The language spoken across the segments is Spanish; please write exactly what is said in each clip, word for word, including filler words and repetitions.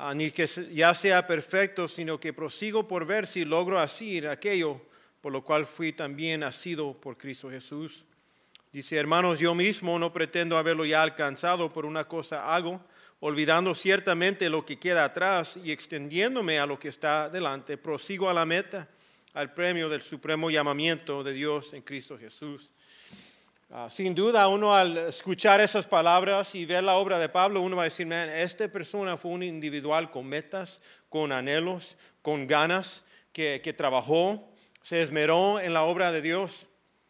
uh, ni que ya sea perfecto, sino que prosigo por ver si logro hacer aquello por lo cual fui también asido por Cristo Jesús. Dice, hermanos, yo mismo no pretendo haberlo ya alcanzado, por una cosa hago, olvidando ciertamente lo que queda atrás y extendiéndome a lo que está delante, prosigo a la meta, al premio del supremo llamamiento de Dios en Cristo Jesús. Uh, sin duda, uno al escuchar esas palabras y ver la obra de Pablo, uno va a decir, man, esta persona fue un individual con metas, con anhelos, con ganas, que, que trabajó, se esmeró en la obra de Dios.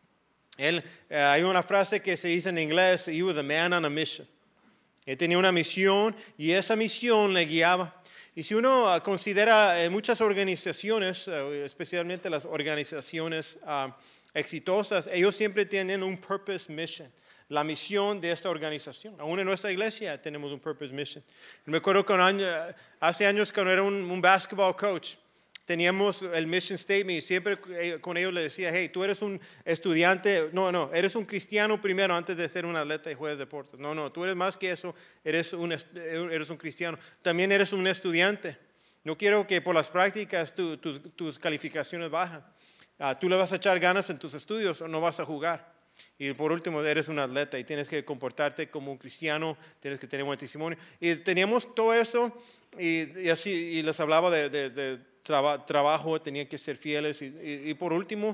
Él, uh, hay una frase que se dice en inglés, he was a man on a mission. Él tenía una misión y esa misión le guiaba. Y si uno uh, considera eh, muchas organizaciones, uh, especialmente las organizaciones uh, exitosas, ellos siempre tienen un purpose mission, la misión de esta organización. Aún en nuestra iglesia tenemos un purpose mission. Me acuerdo que hace años cuando era un, un basketball coach, teníamos el mission statement y siempre con ellos le decía, hey, tú eres un estudiante, no, no, eres un cristiano primero antes de ser un atleta y juegas deportes. No, no, tú eres más que eso, eres un, eres un cristiano. También eres un estudiante. No quiero que por las prácticas tu, tu, tus calificaciones bajan. Uh, tú le vas a echar ganas en tus estudios o no vas a jugar. Y por último, eres un atleta y tienes que comportarte como un cristiano, tienes que tener buen testimonio. Y teníamos todo eso y, y así, y les hablaba de, de, de traba, trabajo, tenían que ser fieles. Y, y, y por último,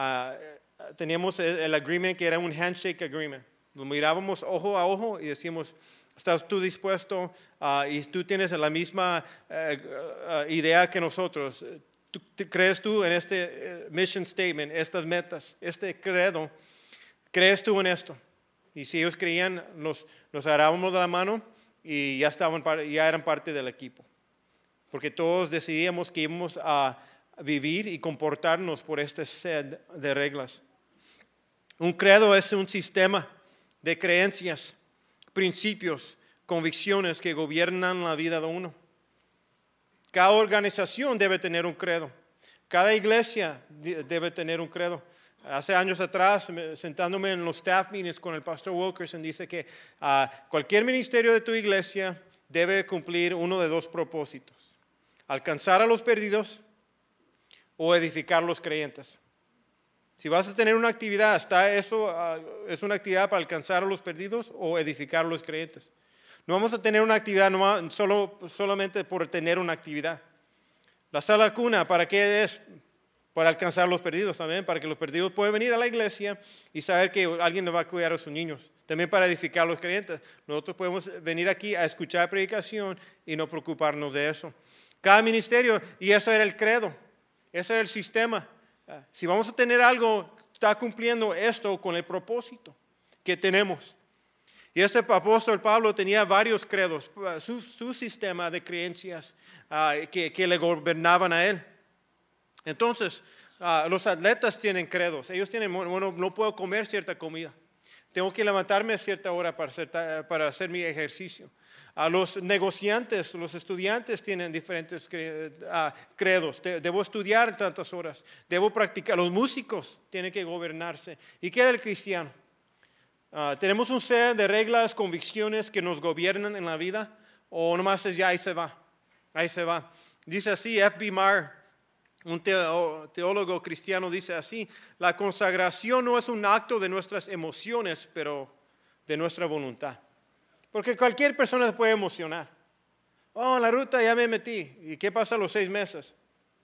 uh, teníamos el, el agreement que era un handshake agreement. Lo mirábamos ojo a ojo y decíamos, ¿estás tú dispuesto? Uh, y tú tienes la misma uh, uh, idea que nosotros. ¿Tú, ¿Crees tú en este mission statement, estas metas, este credo? ¿Crees tú en esto? Y si ellos creían, nos, nos agarrábamos de la mano y ya, estaban, ya eran parte del equipo. Porque todos decidíamos que íbamos a vivir y comportarnos por este set de reglas. Un credo es un sistema de creencias, principios, convicciones que gobiernan la vida de uno. Cada organización debe tener un credo. Cada iglesia debe tener un credo. Hace años atrás, sentándome en los staff meetings con el pastor Wilkerson, dice que uh, cualquier ministerio de tu iglesia debe cumplir uno de dos propósitos. Alcanzar a los perdidos o edificar a los creyentes. Si vas a tener una actividad, ¿está eso, uh, ¿es una actividad para alcanzar a los perdidos o edificar a los creyentes? No vamos a tener una actividad no, solo, solamente por tener una actividad. La sala cuna, ¿para qué es? Para alcanzar a los perdidos también, para que los perdidos puedan venir a la iglesia y saber que alguien va a cuidar a sus niños. También para edificar a los creyentes. Nosotros podemos venir aquí a escuchar predicación y no preocuparnos de eso. Cada ministerio, y eso era el credo, eso era el sistema. Si vamos a tener algo, está cumpliendo esto con el propósito que tenemos. Y este apóstol Pablo tenía varios credos, su, su sistema de creencias uh, que, que le gobernaban a él. Entonces, uh, los atletas tienen credos. Ellos tienen, bueno, no puedo comer cierta comida. Tengo que levantarme a cierta hora para hacer, para hacer mi ejercicio. Uh, los negociantes, los estudiantes tienen diferentes cre, uh, credos. De, debo estudiar tantas horas. Debo practicar. Los músicos tienen que gobernarse. ¿Y qué del cristiano? Uh, ¿Tenemos un set de reglas, convicciones que nos gobiernan en la vida? ¿O nomás es ya ahí se va? Ahí se va. Dice así, F B Meyer, un teólogo cristiano, dice así, la consagración no es un acto de nuestras emociones, pero de nuestra voluntad. Porque cualquier persona se puede emocionar. Oh, en la ruta ya me metí. ¿Y qué pasa a los seis meses?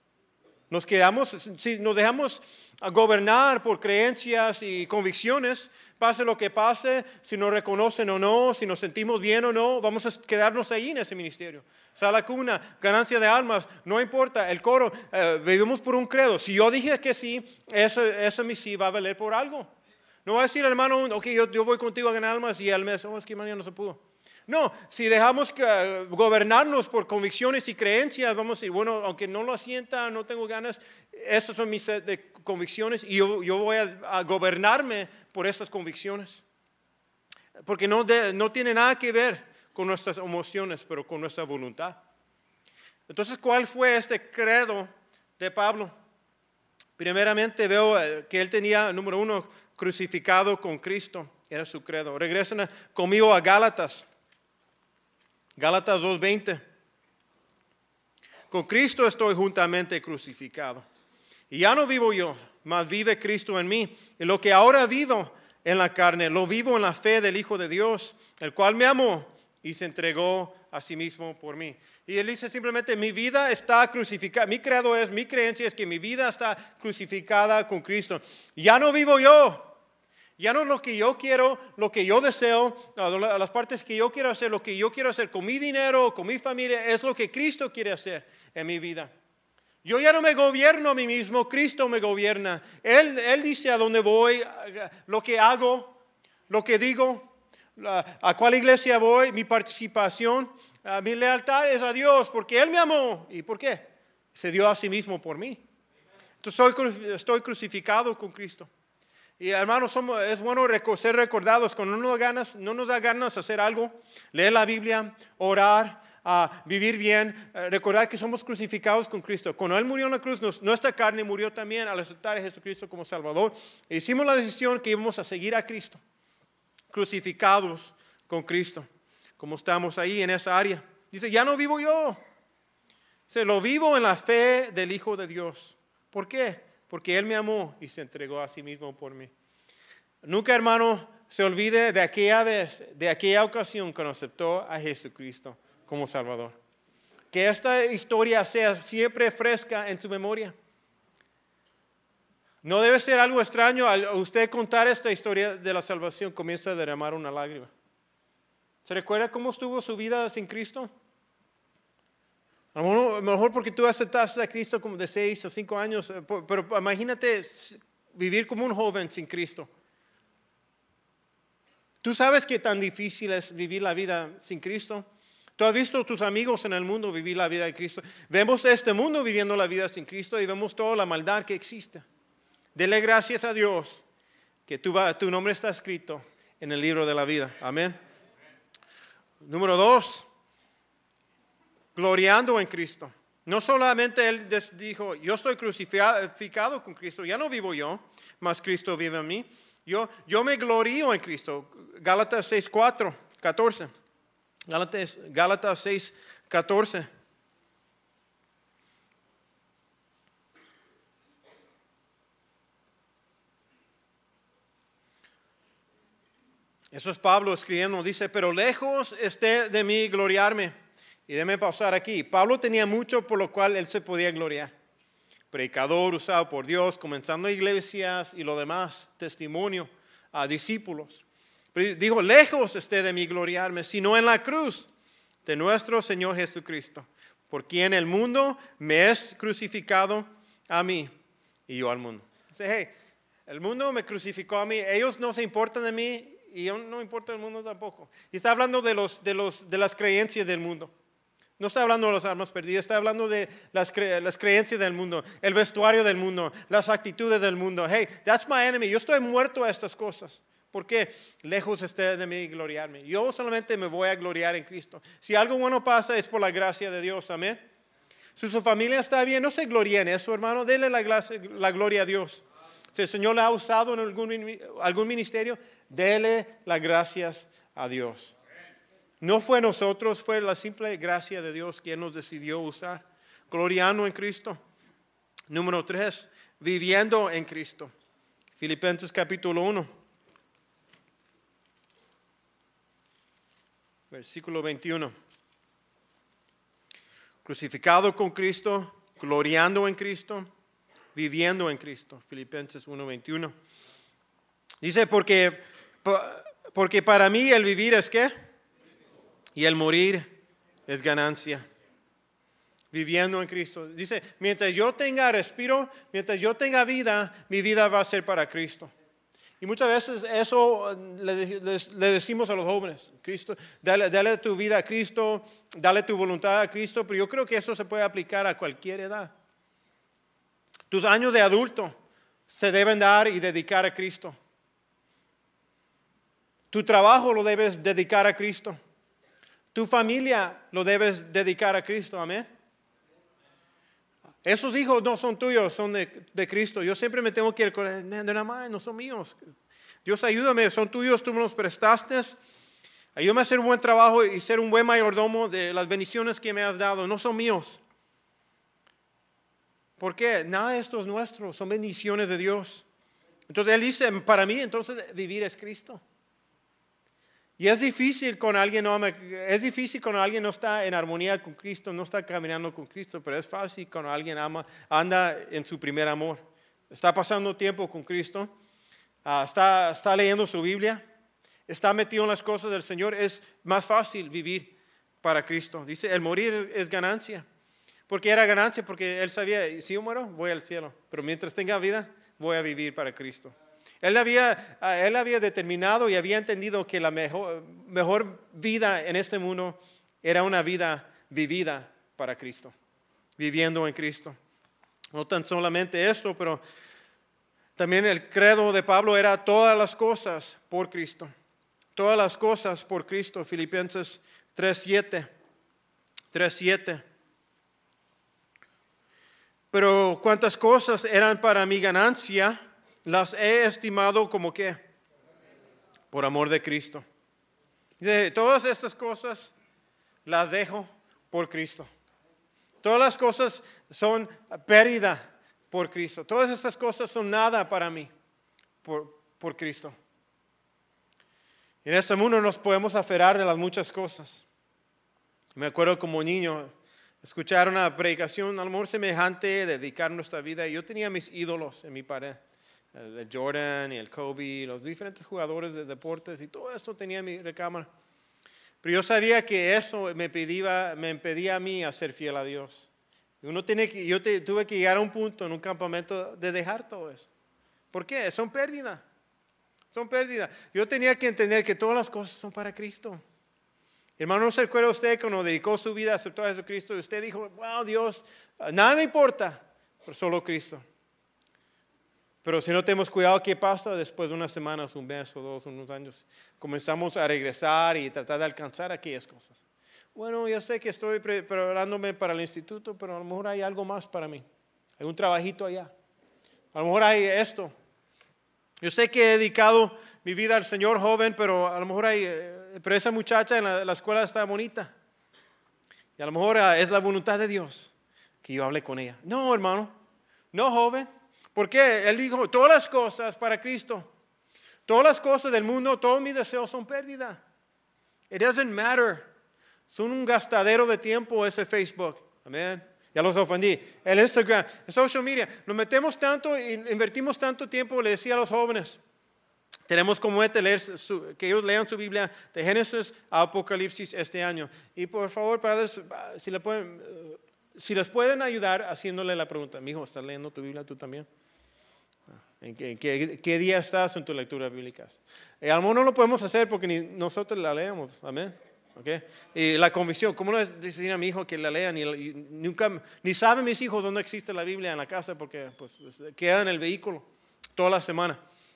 Nos quedamos, si nos dejamos gobernar por creencias y convicciones, pase lo que pase, si nos reconocen o no, si nos sentimos bien o no, vamos a quedarnos ahí en ese ministerio. Sala cuna, ganancia de almas, no importa, el coro, eh, vivimos por un credo. Si yo dije que sí, eso, eso mi sí va a valer por algo. No va a decir, hermano, ok, yo, yo voy contigo a ganar almas y al mes, oh, es que mañana no se pudo. No, si dejamos que, gobernarnos por convicciones y creencias, vamos a decir, bueno, aunque no lo sienta, no tengo ganas, estas son mis de convicciones y yo, yo voy a, a gobernarme por estas convicciones. Porque no, de, no tiene nada que ver con nuestras emociones, pero con nuestra voluntad. Entonces, ¿cuál fue este credo de Pablo? Primeramente veo que él tenía, número uno, crucificado con Cristo, era su credo. Regresen conmigo a Gálatas. Gálatas dos veinte. con Cristo estoy juntamente crucificado. Y ya no vivo yo, mas vive Cristo en mí. Y lo que ahora vivo en la carne, lo vivo en la fe del Hijo de Dios, el cual me amó y se entregó a sí mismo por mí. Y él dice simplemente, mi vida está crucificada. Mi credo es, mi creencia es que mi vida está crucificada con Cristo. Ya no vivo yo. Ya no es lo que yo quiero, lo que yo deseo, las partes que yo quiero hacer, lo que yo quiero hacer con mi dinero, con mi familia, es lo que Cristo quiere hacer en mi vida. Yo ya no me gobierno a mí mismo, Cristo me gobierna. Él, él dice a dónde voy, lo que hago, lo que digo, a cuál iglesia voy, mi participación, mi lealtad es a Dios, porque Él me amó. ¿Y por qué? Se dio a sí mismo por mí. Entonces estoy, estoy crucificado con Cristo. Y hermanos, somos, es bueno ser recordados cuando no nos, da ganas, no nos da ganas de hacer algo, leer la Biblia, orar, uh, vivir bien, uh, recordar que somos crucificados con Cristo. Cuando Él murió en la cruz, nos, nuestra carne murió también al aceptar a Jesucristo como Salvador. E hicimos la decisión que íbamos a seguir a Cristo, crucificados con Cristo, como estamos ahí en esa área. Dice, ya no vivo yo, se lo vivo en la fe del Hijo de Dios. ¿Por qué? Porque Él me amó y se entregó a sí mismo por mí. Nunca, hermano, se olvide de aquella vez, de aquella ocasión cuando aceptó a Jesucristo como Salvador. Que esta historia sea siempre fresca en su memoria. No debe ser algo extraño al usted contar esta historia de la salvación, comienza a derramar una lágrima. ¿Se recuerda cómo estuvo su vida sin Cristo? A lo mejor porque tú aceptaste a Cristo como de seis o cinco años, pero imagínate vivir como un joven sin Cristo. ¿Tú sabes qué tan difícil es vivir la vida sin Cristo? ¿Tú has visto a tus amigos en el mundo vivir la vida de Cristo? Vemos este mundo viviendo la vida sin Cristo y vemos toda la maldad que existe. Dele gracias a Dios que tu, tu nombre está escrito en el libro de la vida. Amén. Número dos. Gloriando en Cristo. No solamente Él dijo, yo estoy crucificado con Cristo, ya no vivo yo, mas Cristo vive en mí. Yo, yo me glorío en Cristo. Gálatas seis, cuatro, catorce. Gálatas, Gálatas seis, catorce. Eso es Pablo escribiendo, dice, pero lejos esté de mí gloriarme. Y déjeme pausar aquí. Pablo tenía mucho por lo cual él se podía gloriar. Predicador usado por Dios, comenzando iglesias y lo demás, testimonio a discípulos. Pero dijo, lejos esté de mí gloriarme, sino en la cruz de nuestro Señor Jesucristo, por quien el mundo me es crucificado a mí y yo al mundo. Dice, hey, el mundo me crucificó a mí, ellos no se importan de mí y yo no importa el mundo tampoco. Y está hablando de, los, de, los, de las creencias del mundo. No está hablando de las almas perdidas, está hablando de las, cre las creencias del mundo, el vestuario del mundo, las actitudes del mundo. Hey, that's my enemy. Yo estoy muerto a estas cosas. ¿Por qué? Lejos esté de mí gloriarme. Yo solamente me voy a gloriar en Cristo. Si algo bueno pasa es por la gracia de Dios. Amén. Si su familia está bien, no se gloríe en eso, hermano. Dele la, la gloria a Dios. Si el Señor le ha usado en algún, algún ministerio, dele las gracias a Dios. No fue nosotros, fue la simple gracia de Dios quien nos decidió usar. Gloriando en Cristo. Número tres, viviendo en Cristo. Filipenses capítulo uno. Versículo veintiuno. Crucificado con Cristo, gloriando en Cristo, viviendo en Cristo. Filipenses uno, veintiuno. Dice, porque, porque para mí el vivir es ¿qué? Y el morir es ganancia. Viviendo en Cristo. Dice, mientras yo tenga respiro, mientras yo tenga vida, mi vida va a ser para Cristo. Y muchas veces eso le, le, le decimos a los jóvenes, Cristo, dale, dale tu vida a Cristo, dale tu voluntad a Cristo, pero yo creo que eso se puede aplicar a cualquier edad. Tus años de adulto se deben dar y dedicar a Cristo. Tu trabajo lo debes dedicar a Cristo. Tu familia lo debes dedicar a Cristo, amén. Esos hijos no son tuyos, son de, de Cristo. Yo siempre me tengo que ir con de nada más, no son míos. Dios, ayúdame, son tuyos, tú me los prestaste. Ayúdame a hacer un buen trabajo y ser un buen mayordomo de las bendiciones que me has dado. No son míos. ¿Por qué? Nada de esto es nuestro, son bendiciones de Dios. Entonces Él dice, para mí entonces vivir es Cristo. Y es difícil con alguien no ama, es difícil cuando alguien no está en armonía con Cristo, no está caminando con Cristo, pero es fácil cuando alguien ama, anda en su primer amor. Está pasando tiempo con Cristo, uh, está, está leyendo su Biblia, está metido en las cosas del Señor. Es más fácil vivir para Cristo. Dice, el morir es ganancia. ¿Por qué era ganancia? Porque Él sabía, si yo muero, voy al cielo, pero mientras tenga vida, voy a vivir para Cristo. Él había, él había determinado y había entendido que la mejor, mejor vida en este mundo era una vida vivida para Cristo, viviendo en Cristo. No tan solamente esto, pero también el credo de Pablo era todas las cosas por Cristo. Todas las cosas por Cristo. Filipenses tres siete. tres siete. Pero cuántas cosas eran para mi ganancia, las he estimado como que por amor de Cristo. Dice, todas estas cosas las dejo por Cristo. Todas las cosas son pérdida por Cristo. Todas estas cosas son nada para mí por, por Cristo. En este mundo nos podemos aferrar de las muchas cosas. Me acuerdo como niño escuchar una predicación a lo mejor semejante, dedicar nuestra vida. Yo tenía mis ídolos en mi pared. El Jordan y el Kobe, los diferentes jugadores de deportes y todo esto tenía en mi recámara. Pero yo sabía que eso me, pedía, me impedía a mí a ser fiel a Dios. Uno tiene que, yo te, tuve que llegar a un punto en un campamento de dejar todo eso. ¿Por qué? Son pérdidas. Son pérdidas. Yo tenía que entender que todas las cosas son para Cristo. Hermano, ¿no se recuerda usted cuando dedicó su vida a aceptar a Jesucristo? Y usted dijo, wow, Dios, nada me importa, pero solo Cristo. Pero si no tenemos cuidado, ¿qué pasa después de unas semanas, un mes o dos, unos años? Comenzamos a regresar y tratar de alcanzar aquellas cosas. Bueno, yo sé que estoy preparándome para el instituto, pero a lo mejor hay algo más para mí. Hay un trabajito allá. A lo mejor hay esto. Yo sé que he dedicado mi vida al Señor joven, pero a lo mejor hay, pero esa muchacha en la, la escuela está bonita. Y a lo mejor es la voluntad de Dios que yo hable con ella. No, hermano, no, joven. ¿Por qué? Él dijo, todas las cosas para Cristo, todas las cosas del mundo, todos mis deseos son pérdida. It doesn't matter. Son un gastadero de tiempo ese Facebook. Amén. Ya los ofendí. El Instagram, el social media. Nos metemos tanto, invertimos tanto tiempo, le decía a los jóvenes. Tenemos como meta leer su, que ellos lean su Biblia de Génesis a Apocalipsis este año. Y por favor, padres, si, le pueden, si les pueden ayudar haciéndole la pregunta. Mi hijo, ¿estás leyendo tu Biblia tú también? ¿En qué, qué, qué día estás en tu lectura bíblica? Y a lo mejor no lo podemos hacer porque ni nosotros la leemos. Amén. Okay. Y la convicción, ¿cómo no es decir a mi hijo que la lean? Y, y nunca, ni saben mis hijos dónde existe la Biblia en la casa porque pues, queda en el vehículo toda la semana.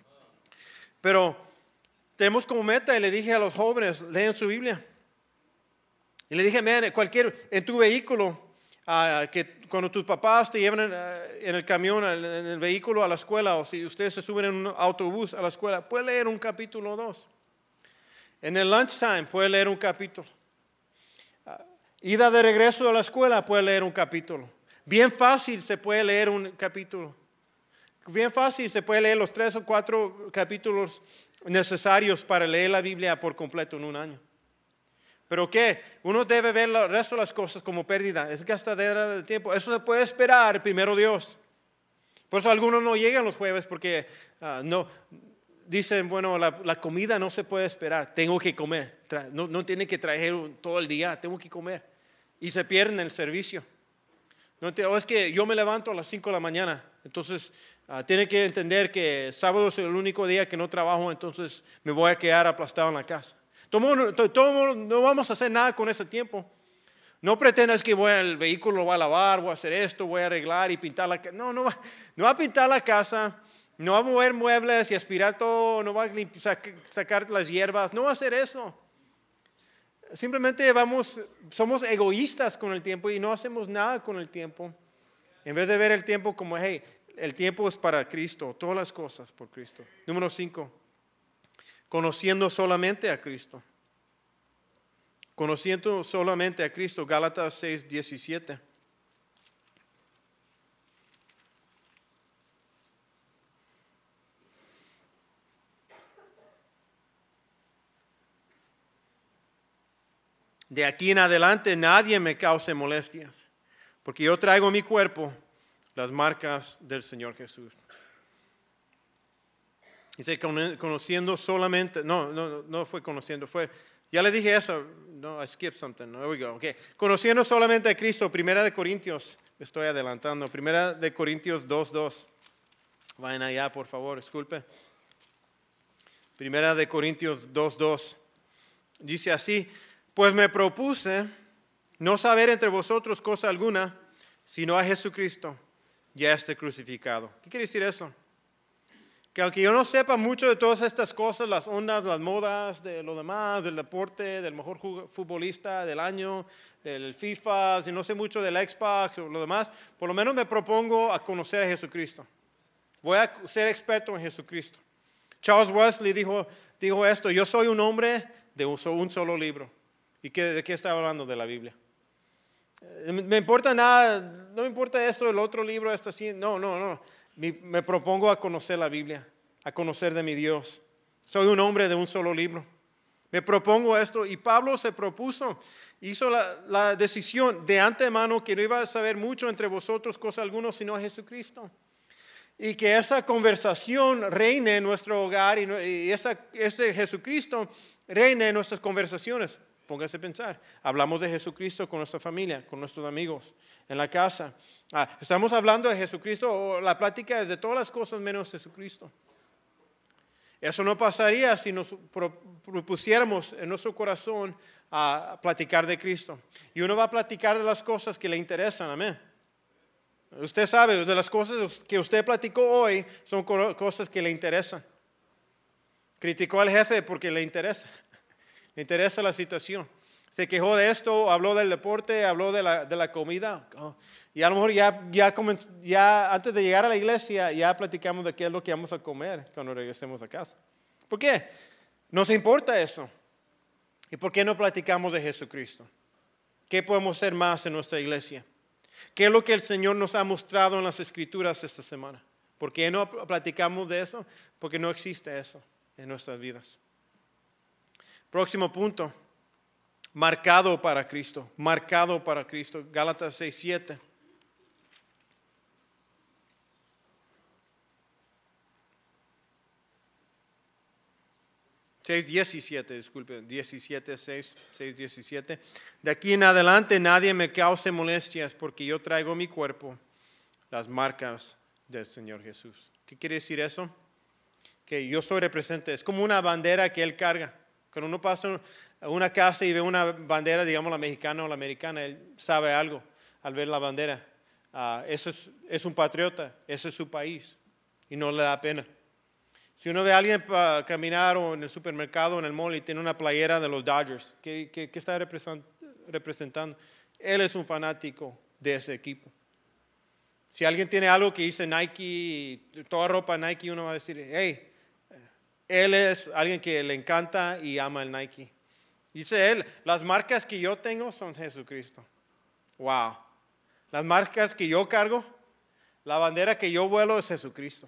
Pero tenemos como meta, y le dije a los jóvenes, lean su Biblia. Y le dije, man, cualquier, en tu vehículo, uh, que cuando tus papás te llevan en, uh, en el camión, en el vehículo a la escuela, o si ustedes se suben en un autobús a la escuela, puede leer un capítulo o dos. En el lunchtime puede leer un capítulo. Uh, ida de regreso a la escuela puede leer un capítulo. Bien fácil se puede leer un capítulo. Bien fácil se puede leer los tres o cuatro capítulos necesarios para leer la Biblia por completo en un año. Pero ¿qué? Uno debe ver el resto de las cosas como pérdida. Es gastadera de tiempo. Eso se puede esperar, primero Dios. Por eso algunos no llegan los jueves porque uh, no... Dicen, bueno, la, la comida no se puede esperar, tengo que comer. Tra- no, no tiene que traer todo el día, tengo que comer. Y se pierden el servicio. No te, o es que yo me levanto a las cinco de la mañana, entonces uh, tiene que entender que sábado es el único día que no trabajo, entonces me voy a quedar aplastado en la casa. Todo, todo, todo, no vamos a hacer nada con ese tiempo. No pretendas que voy al vehículo, lo voy a lavar, voy a hacer esto, voy a arreglar y pintar la casa. No, no va, no va a pintar la casa. No va a mover muebles y aspirar todo, no va a sacar las hierbas, no va a hacer eso. Simplemente vamos, somos egoístas con el tiempo y no hacemos nada con el tiempo. En vez de ver el tiempo como, hey, el tiempo es para Cristo, todas las cosas por Cristo. Número cinco, conociendo solamente a Cristo. Conociendo solamente a Cristo, Gálatas seis diecisiete. de aquí en adelante nadie me cause molestias, porque yo traigo en mi cuerpo las marcas del Señor Jesús. Dice, conociendo solamente, no, no, no fue conociendo, fue, ya le dije eso, no, I skipped something, there we go, okay. Conociendo solamente a Cristo, Primera de Corintios, me estoy adelantando, Primera de Corintios dos, dos, vayan allá por favor, disculpe. Primera de Corintios dos, dos, dice así, pues me propuse no saber entre vosotros cosa alguna, sino a Jesucristo, ya esté crucificado. ¿Qué quiere decir eso? Que aunque yo no sepa mucho de todas estas cosas, las ondas, las modas, de lo demás, del deporte, del mejor futbolista del año, del FIFA, si no sé mucho del Xbox o lo demás, por lo menos me propongo a conocer a Jesucristo. Voy a ser experto en Jesucristo. Charles Wesley dijo, dijo esto, yo soy un hombre de un solo libro. ¿Y qué, de qué está hablando? De la Biblia. Me importa nada, no me importa esto, el otro libro, esto así, no, no, no. Me, me propongo a conocer la Biblia, a conocer de mi Dios. Soy un hombre de un solo libro. Me propongo esto y Pablo se propuso, hizo la, la decisión de antemano que no iba a saber mucho entre vosotros cosa alguna sino a Jesucristo. Y que esa conversación reine en nuestro hogar y, y esa, ese Jesucristo reine en nuestras conversaciones. Póngase a pensar, hablamos de Jesucristo con nuestra familia, con nuestros amigos, en la casa. Ah, estamos hablando de Jesucristo, o la plática es de todas las cosas menos Jesucristo. Eso no pasaría si nos propusiéramos en nuestro corazón a platicar de Cristo. Y uno va a platicar de las cosas que le interesan, amén. Usted sabe, de las cosas que usted platicó hoy son cosas que le interesan. Criticó al jefe porque le interesa. Le interesa la situación. Se quejó de esto, habló del deporte, habló de la, de la comida. Oh, y a lo mejor ya, ya, comenz, ya antes de llegar a la iglesia ya platicamos de qué es lo que vamos a comer cuando regresemos a casa. ¿Por qué? Nos importa eso. ¿Y por qué no platicamos de Jesucristo? ¿Qué podemos hacer más en nuestra iglesia? ¿Qué es lo que el Señor nos ha mostrado en las Escrituras esta semana? ¿Por qué no platicamos de eso? Porque no existe eso en nuestras vidas. Próximo punto, marcado para Cristo, marcado para Cristo, Gálatas seis, siete. seis, diecisiete, disculpe, diecisiete, seis, seis, diecisiete. De aquí en adelante nadie me cause molestias porque yo traigo en mi cuerpo las marcas del Señor Jesús. ¿Qué quiere decir eso? Que yo soy representante, es como una bandera que Él carga. Cuando uno pasa a una casa y ve una bandera, digamos la mexicana o la americana, él sabe algo al ver la bandera. Uh, eso es, es un patriota, ese es su país y no le da pena. Si uno ve a alguien para caminar o en el supermercado o en el mall y tiene una playera de los Dodgers, ¿qué, qué, qué está representando? Él es un fanático de ese equipo. Si alguien tiene algo que dice Nike, toda ropa Nike, uno va a decir, hey, él es alguien que le encanta y ama el Nike. Dice él, las marcas que yo tengo son Jesucristo. Wow. Las marcas que yo cargo, la bandera que yo vuelo es Jesucristo.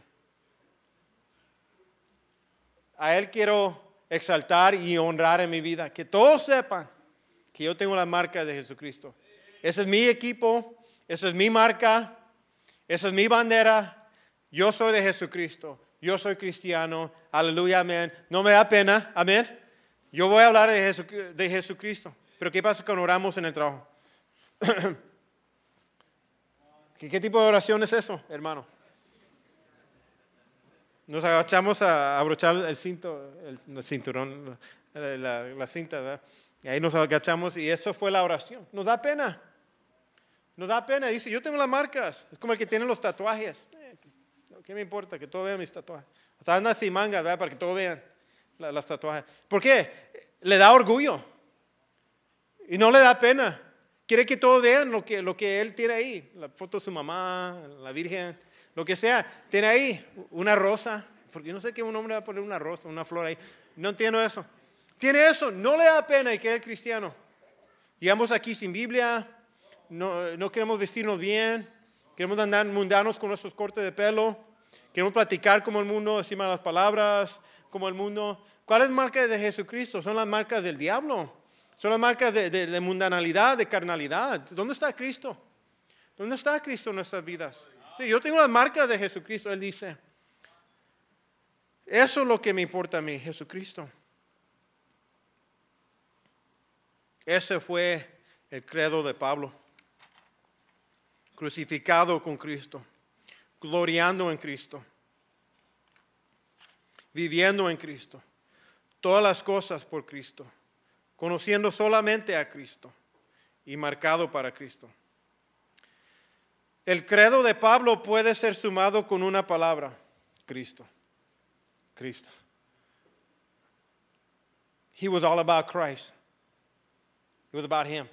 A Él quiero exaltar y honrar en mi vida. Que todos sepan que yo tengo las marcas de Jesucristo. Ese es mi equipo, esa es mi marca, esa es mi bandera. Yo soy de Jesucristo. Yo soy cristiano, aleluya, amén. No me da pena, amén. Yo voy a hablar de, Jesu, de Jesucristo. Pero ¿qué pasa cuando oramos en el trabajo? ¿Qué, ¿Qué tipo de oración es eso, hermano? Nos agachamos a abrochar el cinto, el, el cinturón, la, la, la cinta, ¿verdad? Y ahí nos agachamos y eso fue la oración. Nos da pena. Nos da pena. Dice, yo tengo las marcas. Es como el que tiene los tatuajes. ¿Qué me importa? Que todos vean mis tatuajes. Hasta anda sin mangas, ¿verdad? Para que todos vean la, las tatuajes. ¿Por qué? Le da orgullo. Y no le da pena. Quiere que todos vean lo que, lo que él tiene ahí. La foto de su mamá, la Virgen, lo que sea. Tiene ahí una rosa. Porque yo no sé qué un hombre va a poner una rosa, una flor ahí. No entiendo eso. Tiene eso. No le da pena y que es cristiano. Llegamos aquí sin Biblia. No, no queremos vestirnos bien. Queremos andar mundanos con nuestros cortes de pelo. Queremos platicar como el mundo, encima de las palabras, como el mundo. ¿Cuáles marcas de Jesucristo? Son las marcas del diablo. Son las marcas de, de, de mundanalidad, de carnalidad. ¿Dónde está Cristo? ¿Dónde está Cristo en nuestras vidas? Sí, yo tengo las marcas de Jesucristo, Él dice. Eso es lo que me importa a mí, Jesucristo. Ese fue el credo de Pablo. Crucificado con Cristo, gloriando en Cristo, viviendo en Cristo, todas las cosas por Cristo, conociendo solamente a Cristo y marcado para Cristo. El credo de Pablo puede ser sumado con una palabra: Cristo. Cristo. He was all about Christ. It was about Him.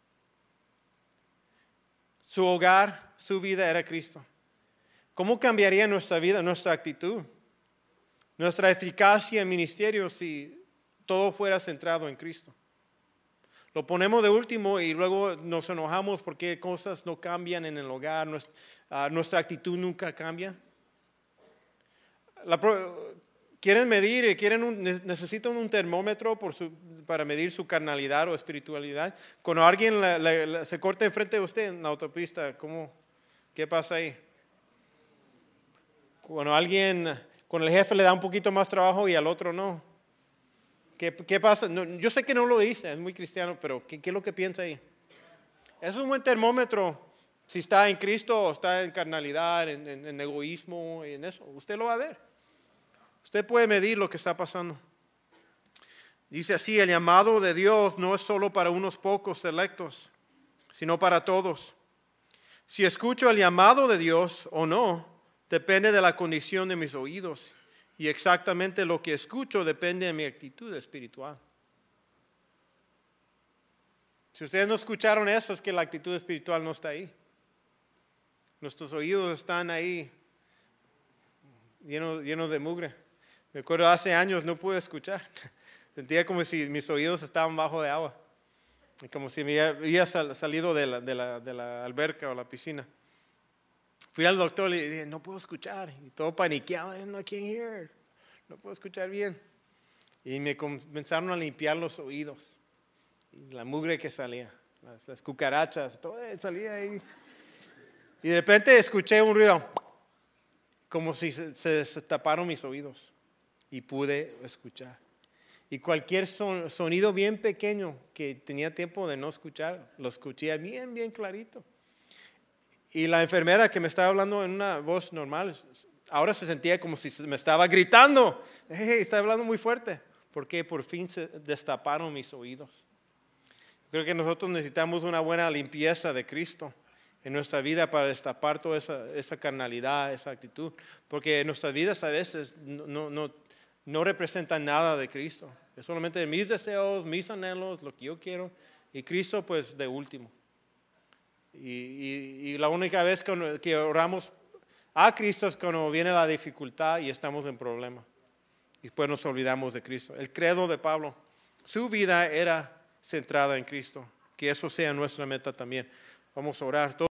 Su hogar, su vida era Cristo. ¿Cómo cambiaría nuestra vida, nuestra actitud, nuestra eficacia en ministerio si todo fuera centrado en Cristo? Lo ponemos de último y luego nos enojamos porque cosas no cambian en el hogar, nuestra, uh, nuestra actitud nunca cambia. La, ¿Quieren medir, quieren un, necesitan un termómetro por su, para medir su carnalidad o espiritualidad? Cuando alguien la, la, la, se corta enfrente de usted en la autopista, ¿cómo, ¿qué pasa ahí? Cuando alguien, cuando el jefe le da un poquito más trabajo y al otro no, ¿qué, qué pasa? No, yo sé que no lo dice, es muy cristiano, pero ¿qué, qué es lo que piensa ahí? Es un buen termómetro si está en Cristo o está en carnalidad, en, en, en egoísmo, en eso. Usted lo va a ver. Usted puede medir lo que está pasando. Dice así: el llamado de Dios no es solo para unos pocos selectos, sino para todos. Si escucho el llamado de Dios o no, depende de la condición de mis oídos. Y exactamente lo que escucho depende de mi actitud espiritual. Si ustedes no escucharon eso, es que la actitud espiritual no está ahí. Nuestros oídos están ahí llenos, llenos de mugre. Me acuerdo hace años no pude escuchar. Sentía como si mis oídos estaban bajo de agua. Como si me había salido de la, de la, de la alberca o la piscina. Fui al doctor y le dije, no puedo escuchar. Y todo paniqueado, no I can't hear. No puedo escuchar bien. Y me comenzaron a limpiar los oídos. Y la mugre que salía, las, las cucarachas, todo salía ahí. Y de repente escuché un ruido, como si se, se, se taparon mis oídos. Y pude escuchar. Y cualquier son, sonido bien pequeño que tenía tiempo de no escuchar, lo escuché bien, bien clarito. Y la enfermera que me estaba hablando en una voz normal, ahora se sentía como si me estaba gritando. Hey, está hablando muy fuerte. Porque por fin se destaparon mis oídos. Creo que nosotros necesitamos una buena limpieza de Cristo en nuestra vida para destapar toda esa, esa carnalidad, esa actitud. Porque nuestras vidas a veces no, no, no, no representan nada de Cristo. Es solamente mis deseos, mis anhelos, lo que yo quiero. Y Cristo pues de último. Y, y, y la única vez que, que oramos a Cristo es cuando viene la dificultad y estamos en problema. Y después nos olvidamos de Cristo. El credo de Pablo, su vida era centrada en Cristo. Que eso sea nuestra meta también. Vamos a orar.